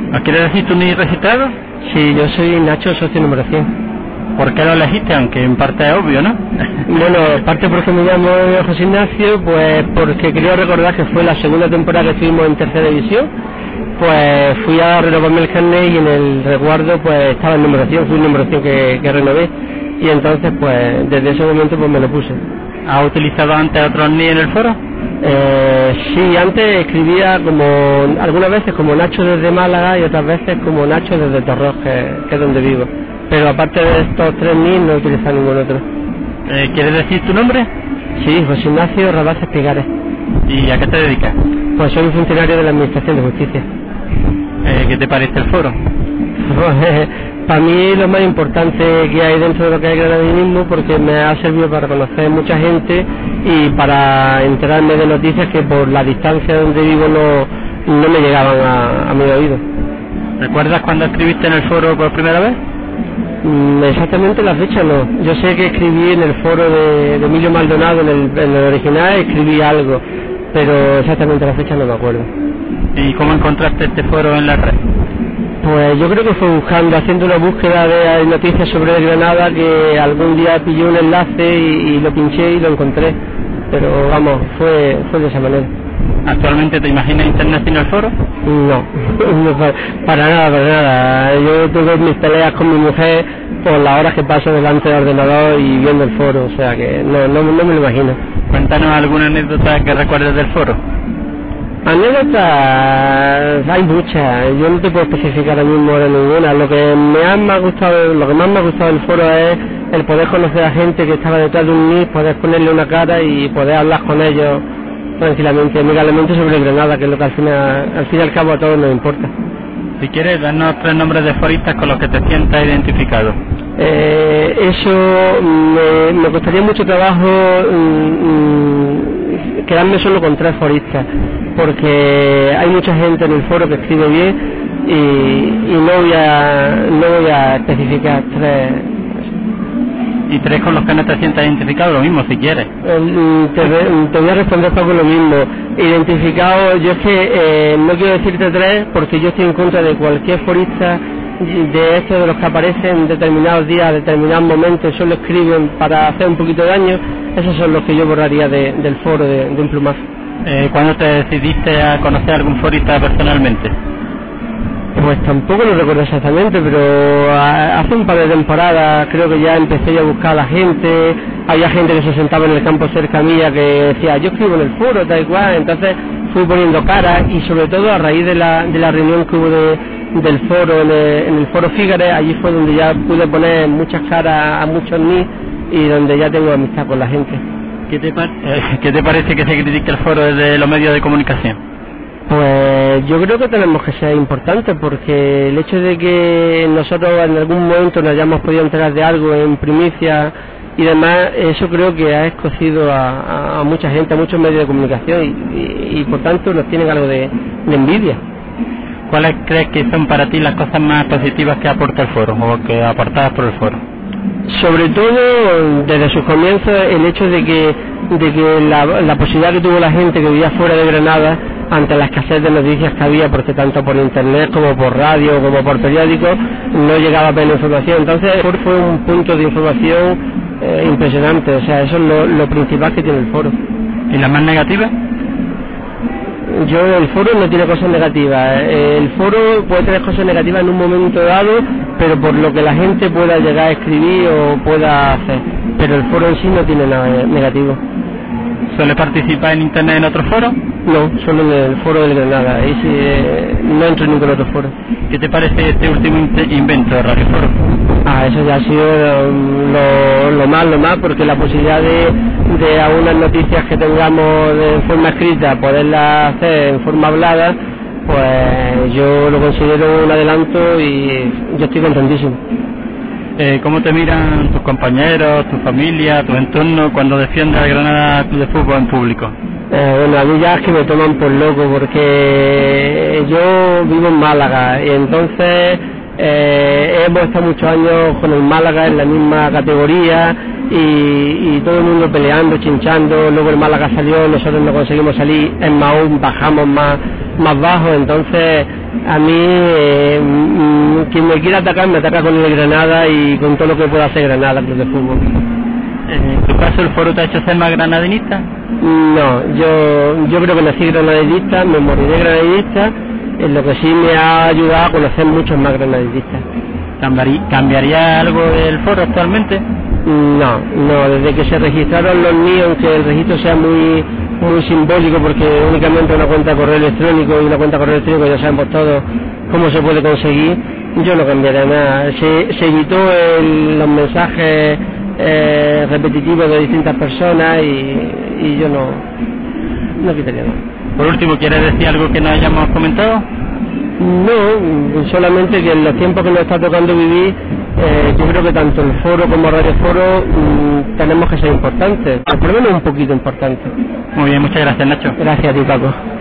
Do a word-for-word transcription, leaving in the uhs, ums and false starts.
¿Nos quieres decir tu N I registrado? Sí, yo soy Nacho, socio número cien. ¿Por qué lo elegiste? Aunque en parte es obvio, ¿no? Bueno, parte porque me llamo José Ignacio, pues porque quería recordar que fue la segunda temporada que estuvimos en tercera división. Pues fui a renovarme el carnet y en el resguardo pues estaba el número cien, fui el número cien que, que renové. Y entonces pues desde ese momento pues me lo puse. ¿Has utilizado antes otro N I en el foro? Eh, sí, antes escribía como algunas veces como Nacho desde Málaga y otras veces como Nacho desde Torros, que, que es donde vivo. Pero aparte de estos tres N I no he utilizado ningún otro. Eh, ¿Quieres decir tu nombre? Sí, José Ignacio Rabaz Espigares. ¿Y a qué te dedicas? Pues soy un funcionario de la Administración de Justicia. Eh, ¿Qué te parece el foro? Para mí lo más importante que hay dentro de lo que es el granadinismo, porque me ha servido para conocer mucha gente y para enterarme de noticias que por la distancia donde vivo no, no me llegaban a, a mi oído. ¿Recuerdas cuando escribiste en el foro por primera vez? Mm, exactamente la fecha no. Yo sé que escribí en el foro de, de Emilio Maldonado, en el, en el original escribí algo, pero exactamente la fecha no me acuerdo. ¿Y cómo encontraste este foro en la red? Pues yo creo que fue buscando, haciendo una búsqueda de noticias sobre Granada, que algún día pillé un enlace y, y lo pinché y lo encontré. Pero vamos, fue, fue de esa manera. ¿Actualmente te imaginas internet sin el foro? No, no para, para nada, para nada. Yo tuve mis peleas con mi mujer por las horas que paso delante del ordenador y viendo el foro, o sea que no, no, no me lo imagino. Cuéntanos alguna anécdota que recuerdes del foro. Anécdotas hay muchas, yo no te puedo especificar ahora mismo de ninguna. Lo que me ha más gustado, lo que más me ha gustado del foro es el poder conocer a gente que estaba detrás de un N I, poder ponerle una cara y poder hablar con ellos tranquilamente, amigablemente sobre Granada, que es lo que al final, al fin y al cabo a todos nos importa. Si quieres, darnos tres nombres de foristas con los que te sientas identificado. Eh, eso me, me costaría mucho trabajo mm, quedarme solo con tres foristas, porque hay mucha gente en el foro que escribe bien y, y no voy a no voy a especificar tres. ¿Y tres con los que no te sientas identificado? Lo mismo, si quieres. Eh, te, te voy a responder poco lo mismo. Identificado, yo es que eh, no quiero decirte tres porque yo estoy en contra de cualquier forista de estos de los que aparecen en determinados días, determinados momentos, solo escriben para hacer un poquito de daño. Esos son los que yo borraría de, del foro de, de un plumazo. Eh, ¿Cuándo te decidiste a conocer a algún forista personalmente? Pues tampoco lo recuerdo exactamente, pero hace un par de temporadas creo que ya empecé a buscar a la gente. Había gente que se sentaba en el campo cerca mía que decía, yo escribo en el foro, tal y cual. Entonces fui poniendo cara y sobre todo a raíz de la, de la reunión que hubo de, del foro, en el, en el foro Fígares, allí fue donde ya pude poner muchas caras a muchos ni y donde ya tengo amistad con la gente. ¿Qué te, par eh, ¿Qué te parece que se critique el foro desde los medios de comunicación? Pues yo creo que tenemos que ser importantes, porque el hecho de que nosotros en algún momento nos hayamos podido enterar de algo en primicia y demás, eso creo que ha escocido a, a mucha gente, a muchos medios de comunicación y, y, y por tanto nos tienen algo de, de envidia. ¿Cuáles crees que son para ti las cosas más positivas que aporta el foro o que aportadas por el foro? Sobre todo desde sus comienzos el hecho de que, de que la, la posibilidad que tuvo la gente que vivía fuera de Granada ante la escasez de noticias que había, porque tanto por internet como por radio como por periódicos no llegaba a ver información. Entonces fue un punto de información eh, impresionante, o sea, eso es lo, lo principal que tiene el foro. ¿Y las más negativas? Yo, el foro no tiene cosas negativas. El foro puede tener cosas negativas en un momento dado, pero por lo que la gente pueda llegar a escribir o pueda hacer. Pero el foro en sí no tiene nada negativo. ¿Suele participar en internet en otros foros? No, solo en el foro del Granada. Ahí sí, eh, no entro en ningún otro foro. ¿Qué te parece este último invento de Radio Foro? Ah, eso ya ha sido lo, lo más, lo más, porque la posibilidad de, de a unas noticias que tengamos de forma escrita, poderlas hacer en forma hablada, pues yo lo considero un adelanto y yo estoy contentísimo. Eh, ¿Cómo te miran tus compañeros, tu familia, tu entorno cuando defiendes al Granada Club de Fútbol en público? Eh, bueno, a mí ya es que me toman por loco porque yo vivo en Málaga y entonces eh, hemos estado muchos años con el Málaga en la misma categoría y, y todo el mundo peleando, chinchando. Luego el Málaga salió, nosotros no conseguimos salir, es más aún bajamos más, más bajo, entonces A mí, eh, mm, quien me quiera atacar, me ataca con el Granada y con todo lo que pueda hacer Granada, club de fútbol. ¿En tu caso el foro te ha hecho ser más granadinista? No, yo, yo creo que nací granadinista, me moriré granadinista, en lo que sí me ha ayudado a conocer muchos más granadistas. ¿Cambiaría algo del foro actualmente? No, no, desde que se registraron los míos, aunque el registro sea muy muy simbólico, porque únicamente una cuenta de correo electrónico y una cuenta de correo electrónico ya sabemos todos cómo se puede conseguir, yo no cambiaré nada. Se, se evitó el, los mensajes eh, repetitivos de distintas personas y, y yo no, no quitaría nada. Por último, ¿quieres decir algo que no hayamos comentado? No, solamente que en los tiempos que nos está tocando vivir, eh, yo creo que tanto el foro como Radio Foro mmm, tenemos que ser importantes, por lo menos un poquito importantes. Muy bien, muchas gracias, Nacho. Gracias a ti, Paco.